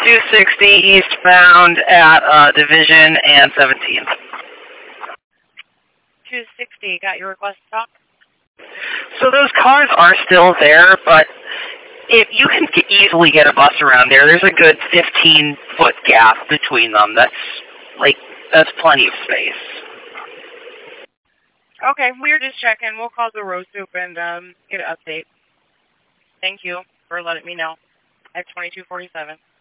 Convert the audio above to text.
260 eastbound at Division and 17th. 260, got your request stop? So those cars are still there, but if you can easily get a bus around there, there's a good 15-foot gap between them. That's plenty of space. Okay, we're just checking. We'll call the road soup and get an update. Thank you for letting me know at 2247.